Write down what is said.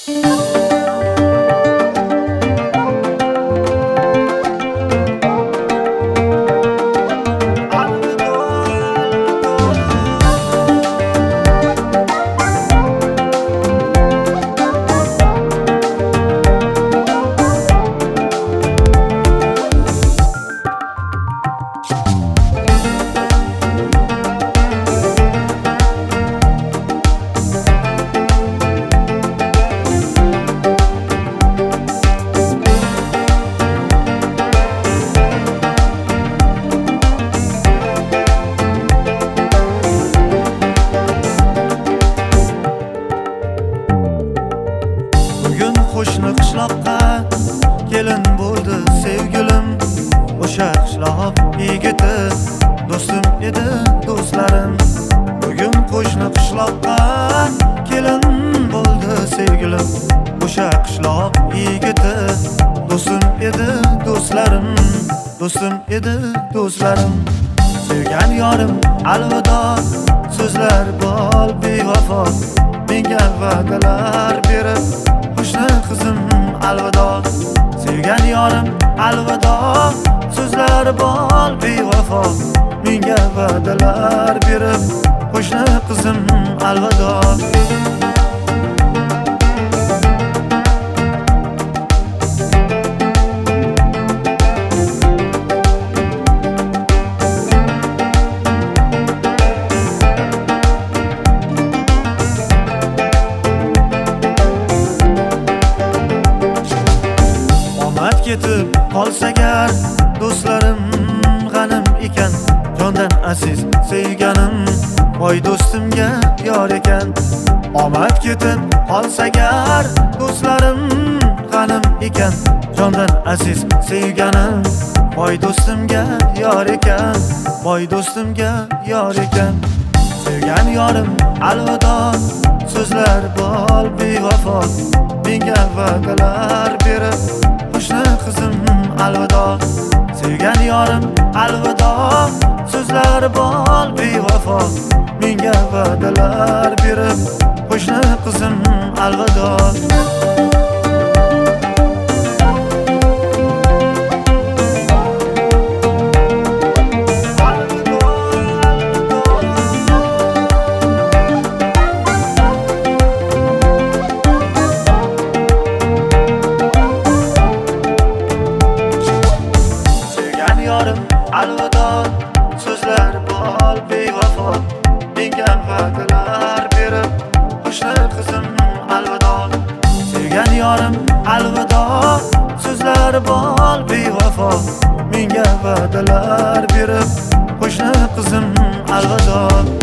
Qo'shni qishloqqa kelin bo'ldi sevgilim. O'sha qishloq yigiti do'stim edi, do'stlarim. Bugun qo'shni qishloqqa kelin bo'ldi sevgilim. O'sha qishloq yigiti do'stim edi, do'stlarim. Do'stim edi, do'stlarim. Sevgan yorim alvido, so'zlar bol bevafo. Menga va'dalar berib, qo'shni qizim alvido. Sevgan yorim alvido, so'zlar bol bevafo. Menga va'dalar berib, qo'shni qizim alvido. Ketib qolsa gar do'stlarim g'anim ekan, jondan aziz sevganim voy do'stimga yor ekan. Omad ketib qolsa gar do'stlarim g'anim ekan, jondan aziz sevganim voy do'stimga yor ekan, voy do'stimga yor ekan. Sevgan yorim alvido, so'zlar bol bevafo. Menga va'dalar berib, qo'shni qizim alvido. Sevgan yorim alvido, so'zlar bol bevafo. Menga va'dalar berib, qo'shni qizim alvido. Alvido, so'zlar bol bevafo. Menga va'dalar berib, qo'shni qizim alvido. Sevgan yorim alvido, so'zlar bol bevafo. Menga va'dalar berib, qo'shni qizim alvido.